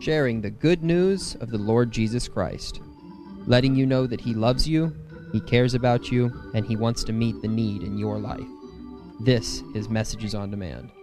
sharing the good news of the Lord Jesus Christ, letting you know that He loves you, He cares about you, and He wants to meet the need in your life. This is Messages on Demand.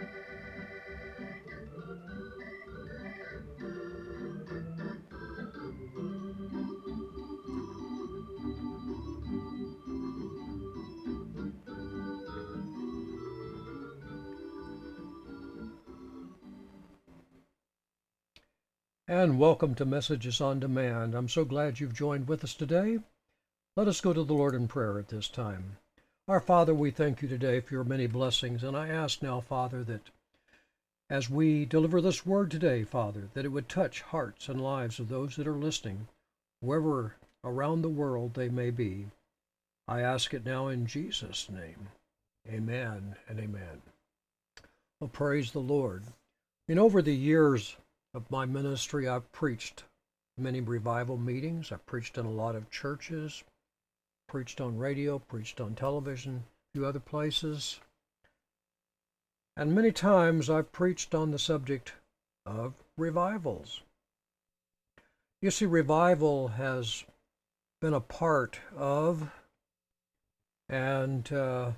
And welcome to Messages on Demand. I'm so glad you've joined with us today. Let us go to the Lord in prayer at this time. Our Father, we thank you today for your many blessings, and I ask now, Father, that as we deliver this word today, Father, that it would touch hearts and lives of those that are listening, wherever around the world they may be. I ask it now in Jesus' name. Amen and amen. Well, praise the Lord. Over the years of my ministry, I've preached many revival meetings. I've preached in a lot of churches, preached on radio, preached on television, a few other places. And many times I've preached on the subject of revivals. You see, revival has been a part of and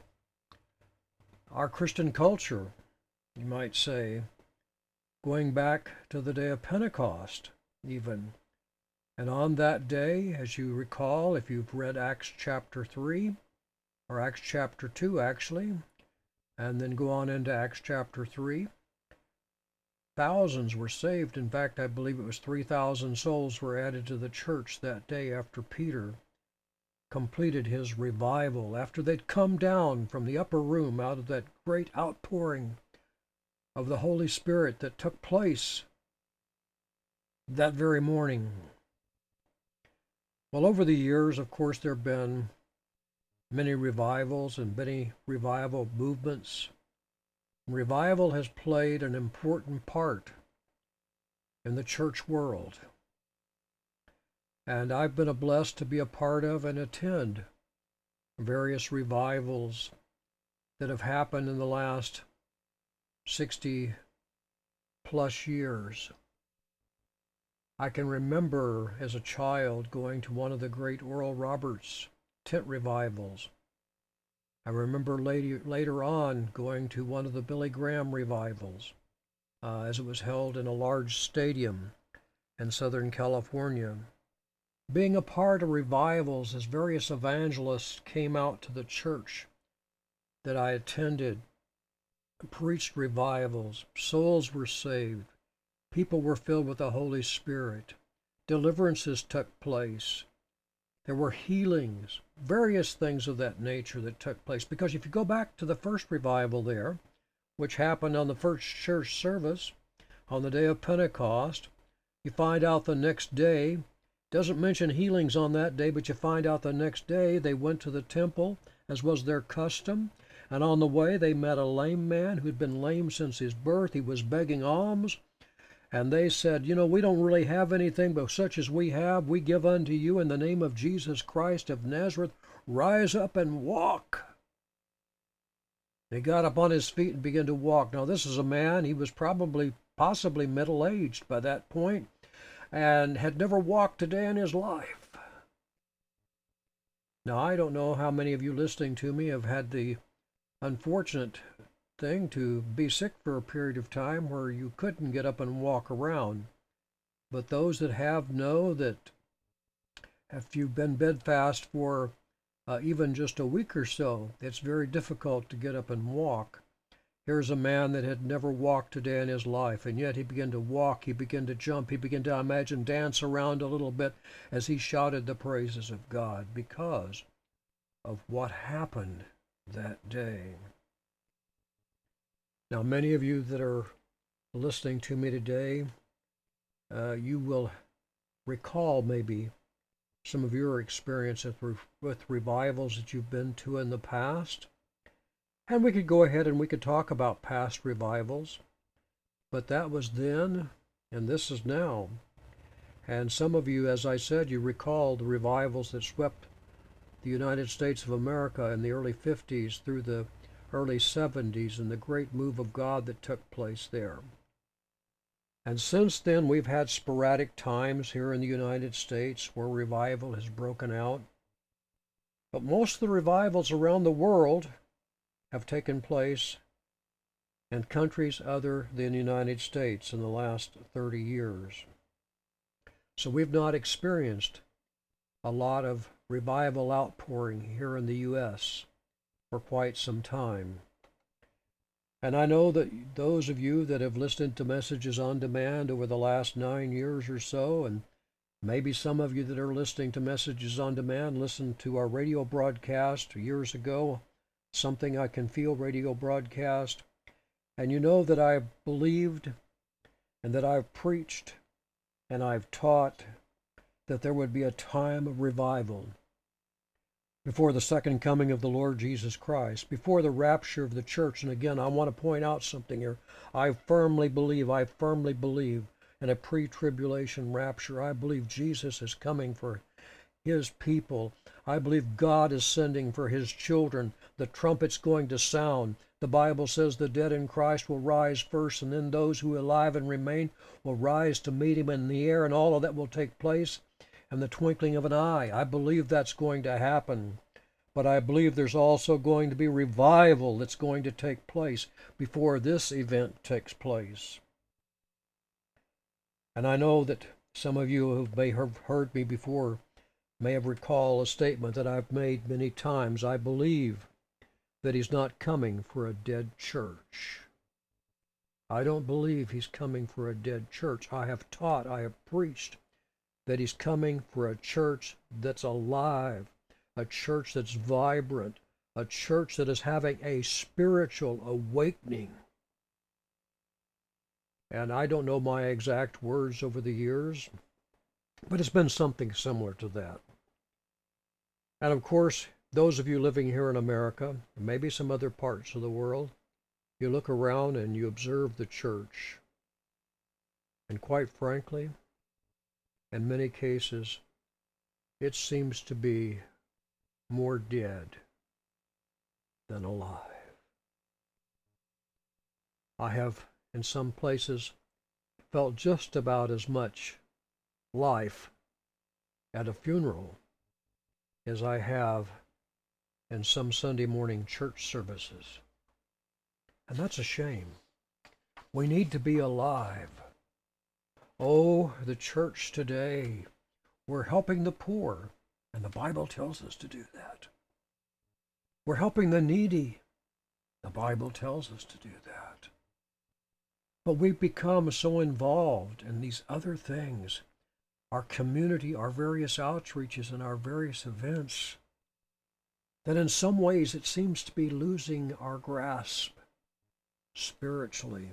our Christian culture, you might say, going back to the day of Pentecost, even. And on that day, as you recall, if you've read Acts chapter 3, or Acts chapter 2, actually, and then go on into Acts chapter 3, thousands were saved. In fact, I believe it was 3,000 souls were added to the church that day after Peter completed his revival, after they'd come down from the upper room out of that great outpouring of the Holy Spirit that took place that very morning. Well, over the years, of course, there have been many revivals and many revival movements. Revival has played an important part in the church world. And I've been blessed to be a part of and attend various revivals that have happened in the last 60 plus years. I can remember as a child going to one of the great Oral Roberts tent revivals. I remember later on going to one of the Billy Graham revivals as it was held in a large stadium in Southern California. Being a part of revivals as various evangelists came out to the church that I attended, preached revivals, souls were saved, people were filled with the Holy Spirit, deliverances took place, there were healings, various things of that nature that took place. Because if you go back to the first revival there, which happened on the first church service on the day of Pentecost, you find out the next day, doesn't mention healings on that day, but you find out the next day they went to the temple, as was their custom. And on the way, they met a lame man who'd been lame since his birth. He was begging alms. And they said, we don't really have anything, but such as we have, we give unto you in the name of Jesus Christ of Nazareth. Rise up and walk. He got up on his feet and began to walk. Now, this is a man, he was possibly middle-aged by that point, and had never walked a day in his life. Now, I don't know how many of you listening to me have had the unfortunate thing to be sick for a period of time where you couldn't get up and walk around. But those that have know that if you've been bedfast for even just a week or so, it's very difficult to get up and walk. Here's a man that had never walked a day in his life, and yet he began to walk, he began to jump, he began to imagine dance around a little bit as he shouted the praises of God because of what happened that day. Now, many of you that are listening to me today, you will recall maybe some of your experiences with revivals that you've been to in the past. And we could go ahead and we could talk about past revivals, but that was then, and this is now. And some of you, as I said, you recall the revivals that swept the United States of America in the early 50s through the early 70s and the great move of God that took place there. And since then, we've had sporadic times here in the United States where revival has broken out. But most of the revivals around the world have taken place in countries other than the United States in the last 30 years. So we've not experienced a lot of revival outpouring here in the U.S. for quite some time. And I know that those of you that have listened to Messages on Demand over the last 9 years or so, and maybe some of you that are listening to Messages on Demand listened to our radio broadcast years ago, Something I Can Feel radio broadcast, and you know that I've believed and that I've preached and I've taught that there would be a time of revival before the second coming of the Lord Jesus Christ, before the rapture of the church. And again, I want to point out something here. I firmly believe in a pre-tribulation rapture. I believe Jesus is coming for his people. I believe God is sending for his children. The trumpet's going to sound. The Bible says the dead in Christ will rise first, and then those who are alive and remain will rise to meet him in the air, and all of that will take place in the twinkling of an eye. I believe that's going to happen. But I believe there's also going to be revival that's going to take place before this event takes place. And I know that some of you who may have heard me before may have recalled a statement that I've made many times. I believe that he's not coming for a dead church. I don't believe he's coming for a dead church. I have taught, I have preached that he's coming for a church that's alive, a church that's vibrant, a church that is having a spiritual awakening. And I don't know my exact words over the years, but it's been something similar to that. And of course, those of you living here in America, and maybe some other parts of the world, you look around and you observe the church. And quite frankly, in many cases, it seems to be more dead than alive. I have, in some places, felt just about as much life at a funeral as I have in some Sunday morning church services. And that's a shame. We need to be alive. Oh, the church today, we're helping the poor, and the Bible tells us to do that. We're helping the needy. The Bible tells us to do that. But we've become so involved in these other things, our community, our various outreaches, and our various events, that in some ways it seems to be losing our grasp spiritually.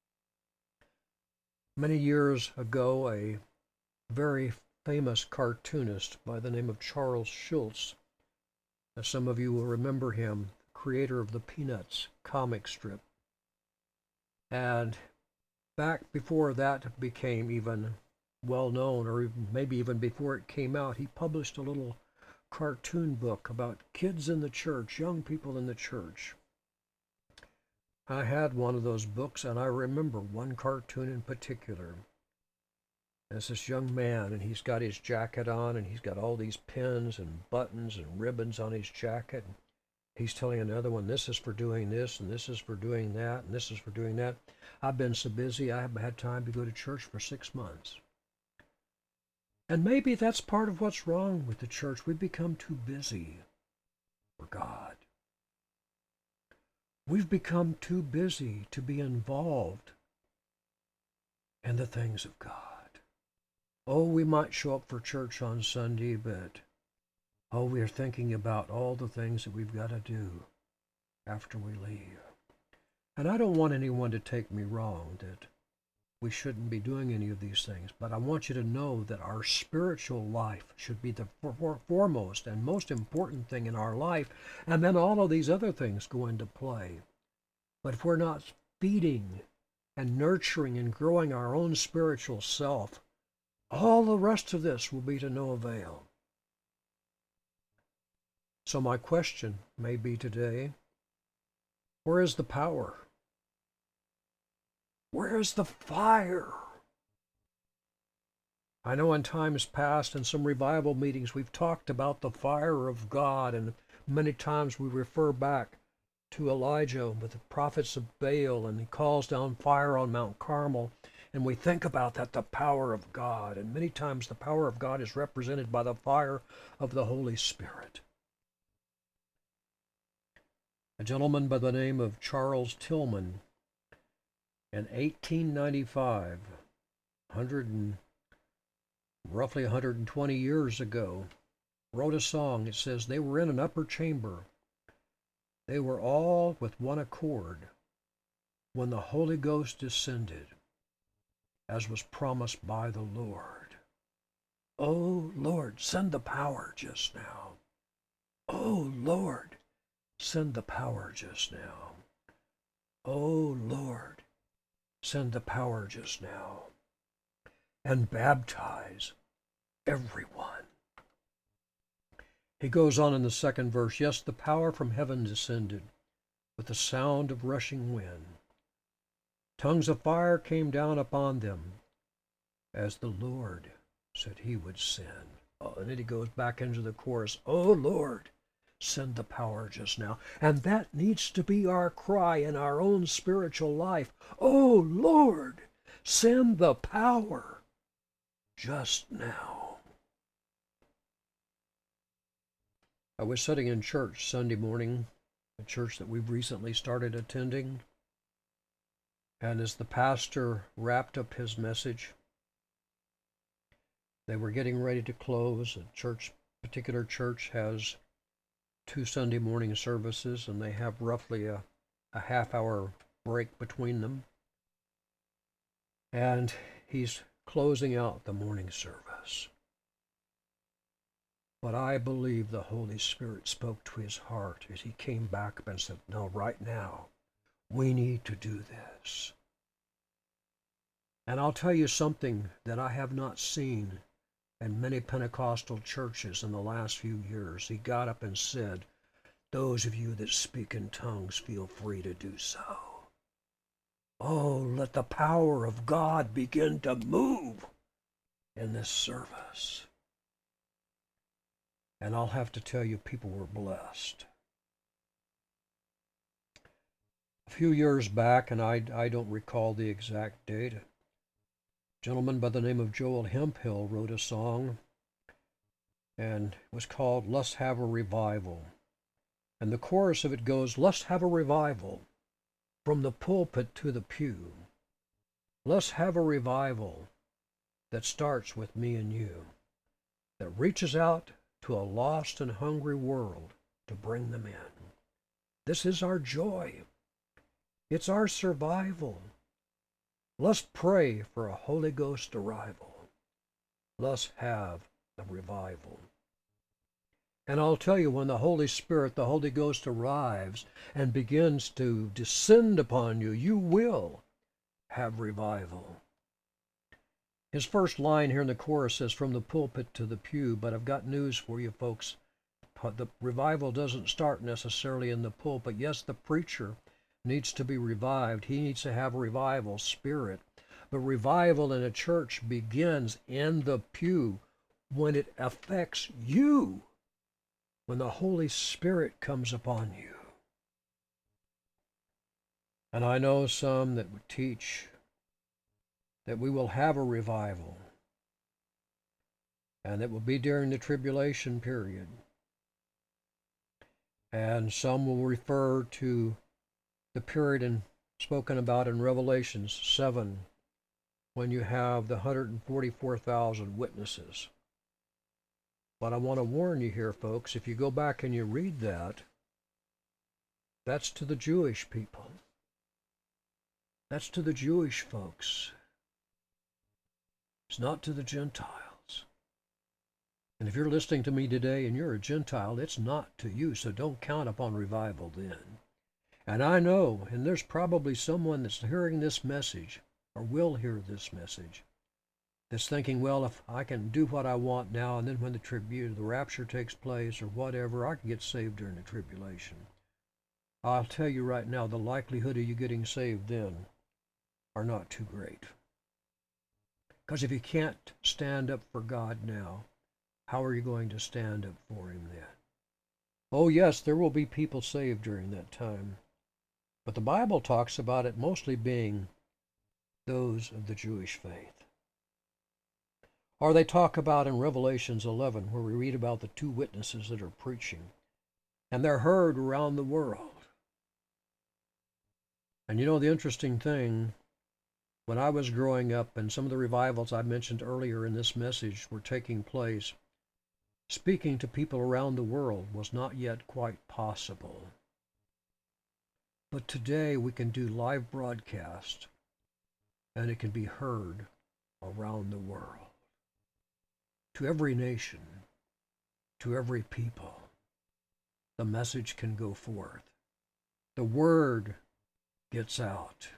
Many years ago, a very famous cartoonist by the name of Charles Schulz, as some of you will remember him, creator of the Peanuts comic strip. And back before that became even well known, or maybe even before it came out, he published a little cartoon book about kids in the church, young people in the church. I had one of those books, and I remember one cartoon in particular. There's this young man, and he's got his jacket on, and he's got all these pins and buttons and ribbons on his jacket. He's telling another one, this is for doing this, and this is for doing that, and this is for doing that. I've been so busy, I haven't had time to go to church for 6 months. And maybe that's part of what's wrong with the church. We've become too busy for God. We've become too busy to be involved in the things of God. Oh, we might show up for church on Sunday, but we're thinking about all the things that we've got to do after we leave. And I don't want anyone to take me wrong that we shouldn't be doing any of these things, but I want you to know that our spiritual life should be the foremost and most important thing in our life, and then all of these other things go into play. But if we're not feeding and nurturing and growing our own spiritual self, all the rest of this will be to no avail. So my question may be today, where is the power? Where is the fire I know in times past in some revival meetings we've talked about the fire of God, and many times we refer back to Elijah with the prophets of Baal, and he calls down fire on Mount Carmel, and we think about that, the power of God, and many times the power of God is represented by the fire of the Holy Spirit. A gentleman by the name of Charles Tillman in 1895, roughly 120 years ago, wrote a song. It says, "They were in an upper chamber. They were all with one accord when the Holy Ghost descended, as was promised by the Lord. Oh, Lord, send the power just now. Oh, Lord, send the power just now. Oh, Lord, send the power just now. And baptize everyone." He goes on in the second verse, "Yes, the power from heaven descended with the sound of rushing wind. Tongues of fire came down upon them, as the Lord said he would send." Oh, and then he goes back into the chorus, "Oh, Lord, send the power just now." And that needs to be our cry in our own spiritual life. Oh, Lord, send the power just now. I was sitting in church Sunday morning, a church that we've recently started attending, and as the pastor wrapped up his message, they were getting ready to close. Particular church has 2 Sunday morning services, and they have roughly a half-hour break between them. And he's closing out the morning service. But I believe the Holy Spirit spoke to his heart as he came back up and said, "No, right now, we need to do this." And I'll tell you something that I have not seen in many Pentecostal churches in the last few years. He got up and said, "Those of you that speak in tongues, feel free to do so." Oh, let the power of God begin to move in this service. And I'll have to tell you, people were blessed. A few years back, and I don't recall the exact date, a gentleman by the name of Joel Hemphill wrote a song, and it was called "Let's Have a Revival." And the chorus of it goes, "Let's have a revival from the pulpit to the pew. Let's have a revival that starts with me and you, that reaches out to a lost and hungry world to bring them in. This is our joy. It's our survival. Let's pray for a Holy Ghost arrival. Let's have a revival." And I'll tell you, when the Holy Spirit, the Holy Ghost arrives and begins to descend upon you, you will have revival. His first line here in the chorus says, "From the pulpit to the pew," but I've got news for you folks. The revival doesn't start necessarily in the pulpit. Yes, the preacher needs to be revived. He needs to have revival spirit. But revival in a church begins in the pew when it affects you, when the Holy Spirit comes upon you. And I know some that would teach that we will have a revival, and it will be during the tribulation period. And some will refer to the period spoken about in Revelation 7, when you have the 144,000 witnesses. But I want to warn you here, folks, if you go back and you read that, that's to the Jewish people. That's to the Jewish folks. It's not to the Gentiles. And if you're listening to me today and you're a Gentile, it's not to you, so don't count upon revival then. And I know, and there's probably someone that's hearing this message, or will hear this message, that's thinking, well, if I can do what I want now, and then when the rapture takes place or whatever, I can get saved during the tribulation. I'll tell you right now, the likelihood of you getting saved then are not too great. Because if you can't stand up for God now, how are you going to stand up for him then? Oh yes, there will be people saved during that time. But the Bible talks about it mostly being those of the Jewish faith. Or they talk about in Revelations 11, where we read about the two witnesses that are preaching, and they're heard around the world. And you know the interesting thing, when I was growing up and some of the revivals I mentioned earlier in this message were taking place, speaking to people around the world was not yet quite possible. But today we can do live broadcast and it can be heard around the world. To every nation, to every people, the message can go forth. The word gets out.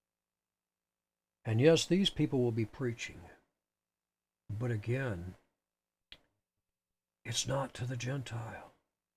And yes, these people will be preaching. But again, it's not to the Gentile.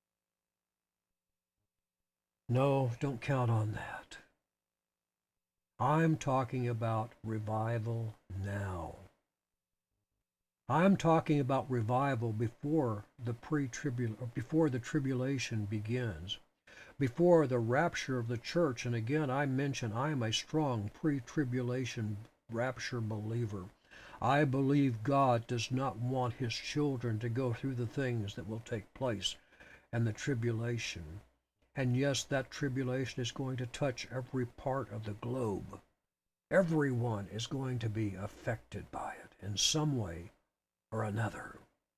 No, don't count on that. I'm talking about revival now. I'm talking about revival before the tribulation begins, before the rapture of the church. And again, I mention I'm a strong pre-tribulation rapture believer. I believe God does not want his children to go through the things that will take place in the tribulation. And yes, that tribulation is going to touch every part of the globe. Everyone is going to be affected by it in some way or another.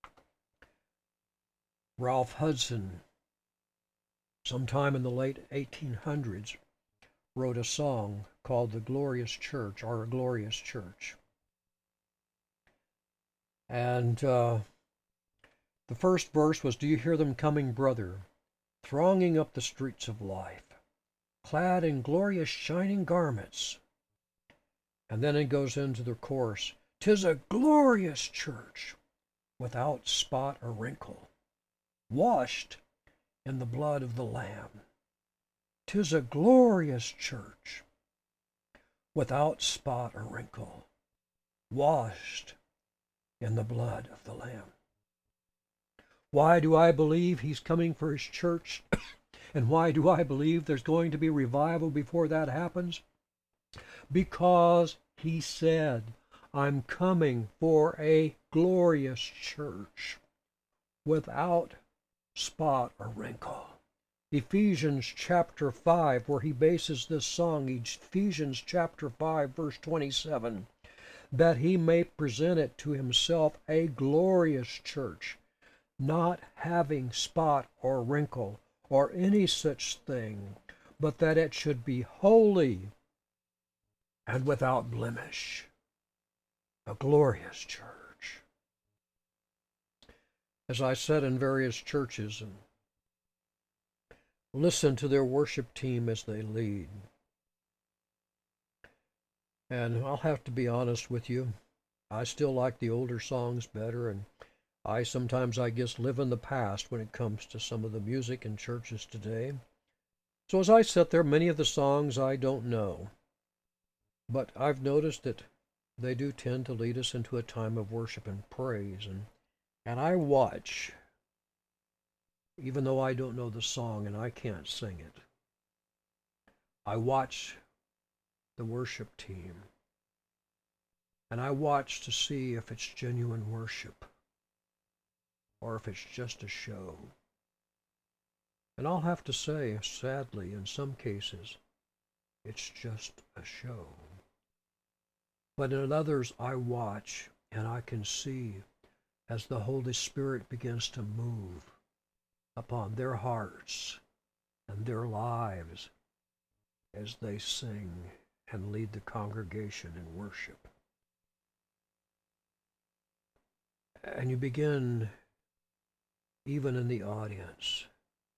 Ralph Hudson, sometime in the late 1800s, wrote a song called The Glorious Church, or A Glorious Church. And the first verse was, "Do you hear them coming, brother, thronging up the streets of life, clad in glorious shining garments?" And then it goes into the chorus, "'Tis a glorious church, without spot or wrinkle, washed in the blood of the Lamb. 'Tis a glorious church, without spot or wrinkle, washed in the blood of the Lamb." Why do I believe he's coming for his church? And why do I believe there's going to be revival before that happens? Because he said, I'm coming for a glorious church without spot or wrinkle. Ephesians chapter 5, where he bases this song, Ephesians chapter 5, verse 27, that he may present it to himself a glorious church, not having spot or wrinkle or any such thing, but that it should be holy and without blemish. A glorious church. As I said in various churches, and listen to their worship team as they lead. And I'll have to be honest with you, I still like the older songs better, and I sometimes, I guess, live in the past when it comes to some of the music in churches today. So as I sit there, many of the songs I don't know. But I've noticed that they do tend to lead us into a time of worship and praise. And I watch, even though I don't know the song and I can't sing it, I watch the worship team. And I watch to see if it's genuine worship or if it's just a show. And I'll have to say, sadly, in some cases, it's just a show. But in others, I watch and I can see as the Holy Spirit begins to move upon their hearts and their lives as they sing and lead the congregation in worship. And you begin, even in the audience,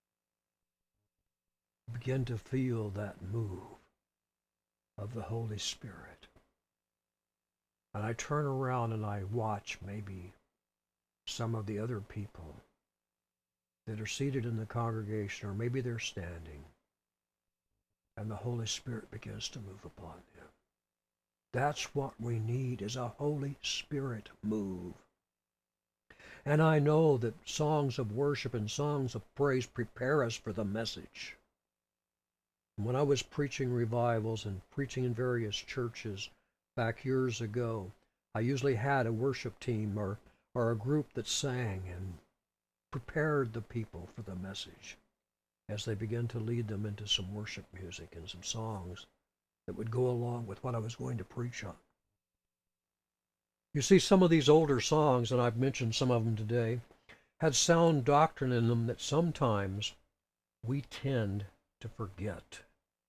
begin to feel that move of the Holy Spirit. And I turn around and I watch maybe some of the other people that are seated in the congregation, or maybe they're standing, and the Holy Spirit begins to move upon them. That's what we need, is a Holy Spirit move. And I know that songs of worship and songs of praise prepare us for the message. When I was preaching revivals and preaching in various churches back years ago, I usually had a worship team or a group that sang and prepared the people for the message as they began to lead them into some worship music and some songs that would go along with what I was going to preach on. You see, some of these older songs, and I've mentioned some of them today, had sound doctrine in them that sometimes we tend to forget.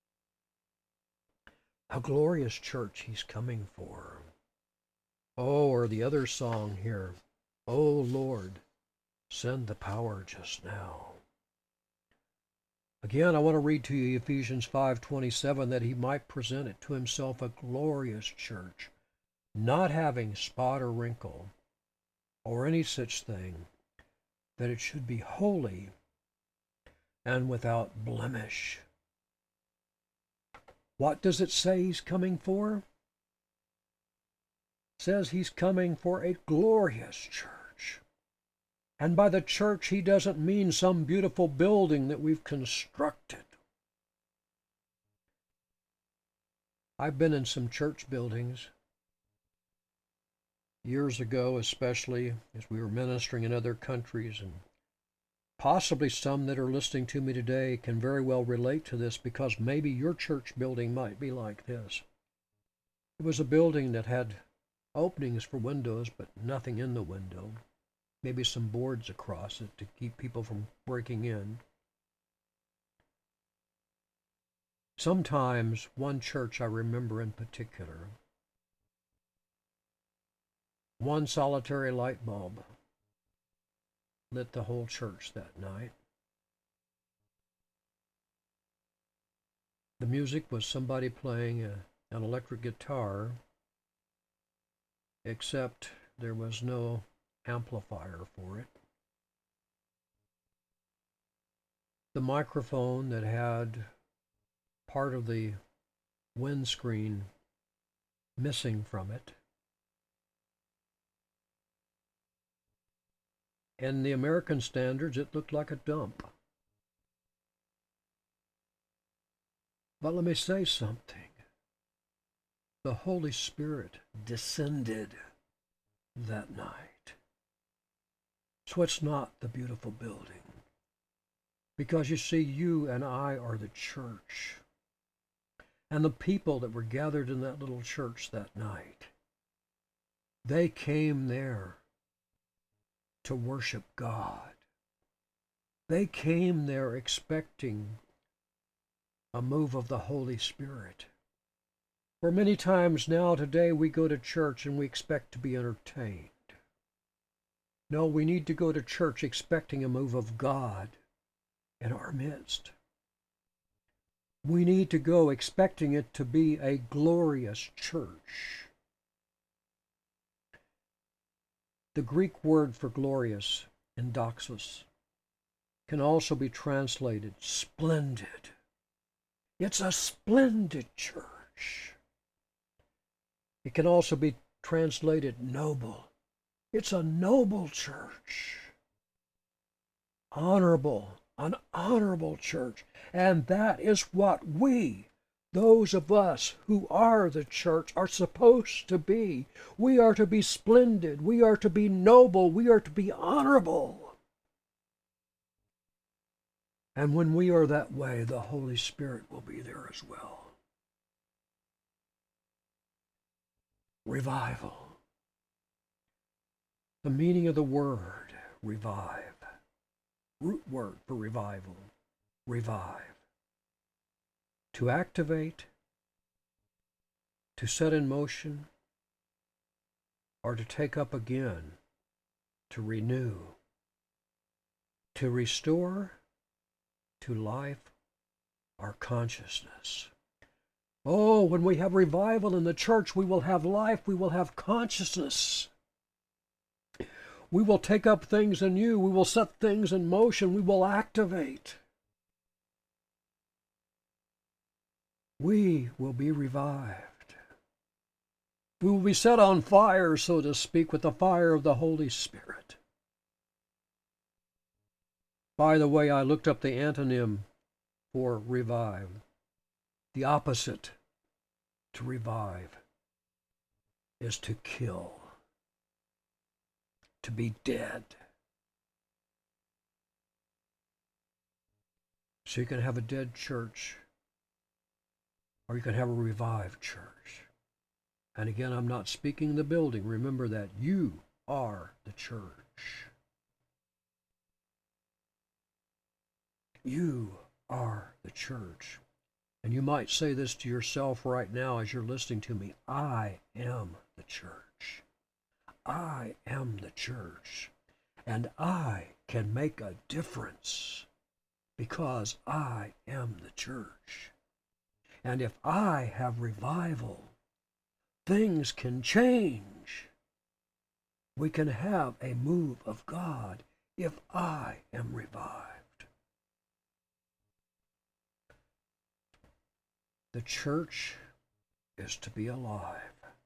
A glorious church he's coming for. Oh, or the other song here, oh Lord, send the power just now. Again, I want to read to you Ephesians 5:27, that he might present it to himself a glorious church, not having spot or wrinkle or any such thing, that it should be holy and without blemish. What does it say he's coming for? It says he's coming for a glorious church. And by the church, he doesn't mean some beautiful building that we've constructed. I've been in some church buildings years ago, especially as we were ministering in other countries, and possibly some that are listening to me today can very well relate to this, because maybe your church building might be like this. It was a building that had openings for windows, but nothing in the window. Maybe some boards across it to keep people from breaking in. Sometimes one church I remember in particular, one solitary light bulb lit the whole church that night. The music was somebody playing an electric guitar, except there was no amplifier for it. The microphone that had part of the windscreen missing from it. In the American standards, it looked like a dump. But let me say something. The Holy Spirit descended that night. So it's not the beautiful building. Because you see, you and I are the church. And the people that were gathered in that little church that night, they came there to worship God. They came there expecting a move of the Holy Spirit. For many times now today we go to church and we expect to be entertained. No, we need to go to church expecting a move of God in our midst. We need to go expecting it to be a glorious church. The Greek word for glorious, endoxos, can also be translated splendid. It's a splendid church. It can also be translated noble. It's a noble church. Honorable, an honorable church. And that is what we, those of us who are the church, are supposed to be. We are to be splendid. We are to be noble. We are to be honorable. And when we are that way, the Holy Spirit will be there as well. Revival. The meaning of the word, revive. Root word for revival, revive. To activate, to set in motion, or to take up again, to renew, to restore to life our consciousness. Oh, when we have revival in the church, we will have life, we will have consciousness. We will take up things anew, we will set things in motion, we will activate. We will be revived. We will be set on fire, so to speak, with the fire of the Holy Spirit. By the way, I looked up the antonym for revive. The opposite to revive is to kill, to be dead. So you can have a dead church, or you can have a revived church. And again, I'm not speaking the building. Remember that you are the church. You are the church. And you might say this to yourself right now as you're listening to me. I am the church. I am the church. And I can make a difference because I am the church. And if I have revival, things can change. We can have a move of God if I am revived. The church is to be alive.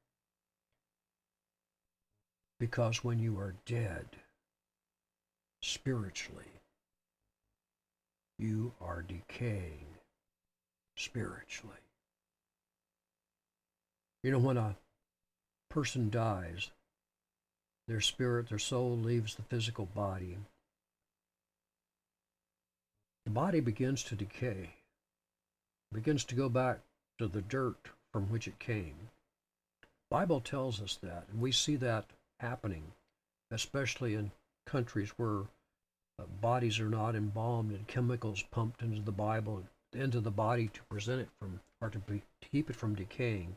Because when you are dead, spiritually, you are decaying spiritually. You know, when a person dies, their spirit, their soul leaves the physical body. The body begins to decay, begins to go back to the dirt from which it came. The Bible tells us that, and we see that happening, especially in countries where bodies are not embalmed and chemicals pumped into the body to present it from, or to keep it from decaying.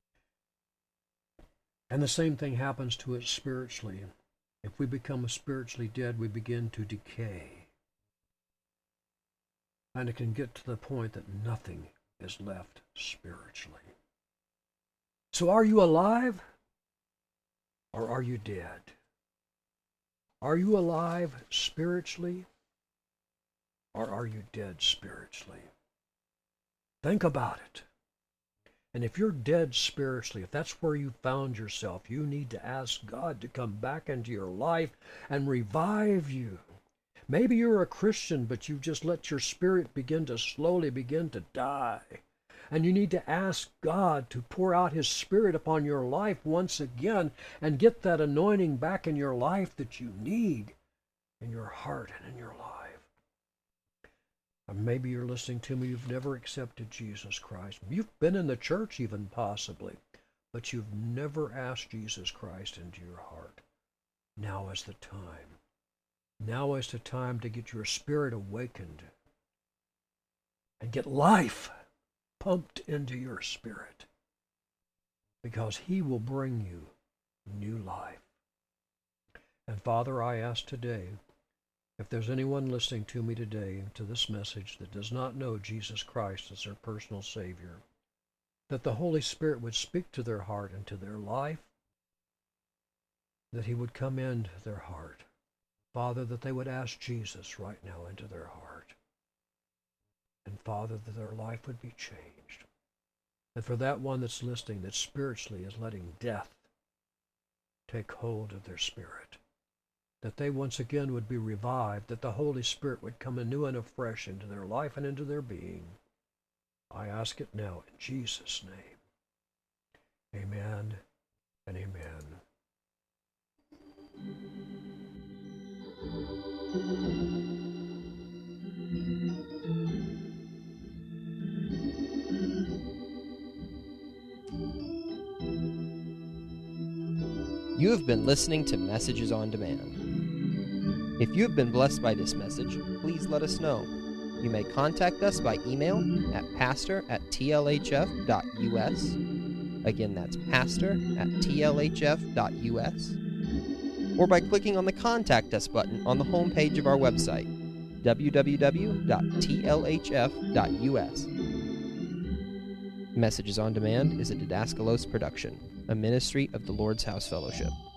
And the same thing happens to us spiritually. If we become spiritually dead, we begin to decay. And it can get to the point that nothing is left spiritually. So are you alive or are you dead? Are you alive spiritually or are you dead spiritually? Think about it. And if you're dead spiritually, if that's where you found yourself, you need to ask God to come back into your life and revive you. Maybe you're a Christian, but you've just let your spirit slowly begin to die. And you need to ask God to pour out His Spirit upon your life once again and get that anointing back in your life that you need in your heart and in your life. Or maybe you're listening to me, you've never accepted Jesus Christ. You've been in the church even possibly, but you've never asked Jesus Christ into your heart. Now is the time. Now is the time to get your spirit awakened and get life pumped into your spirit, because He will bring you new life. And Father, I ask today, if there's anyone listening to me today, to this message, that does not know Jesus Christ as their personal Savior, that the Holy Spirit would speak to their heart and to their life, that He would come into their heart. Father, that they would ask Jesus right now into their heart. And Father, that their life would be changed. And for that one that's listening, that spiritually is letting death take hold of their spirit, that they once again would be revived, that the Holy Spirit would come anew and afresh into their life and into their being. I ask it now in Jesus' name. Amen and amen. You have been listening to Messages on Demand. If you have been blessed by this message, please let us know. You may contact us by email at pastor@tlhf.us. Again, that's pastor@tlhf.us. Or by clicking on the Contact Us button on the homepage of our website, www.tlhf.us. Messages on Demand is a Didaskalos production, a ministry of the Lord's House Fellowship.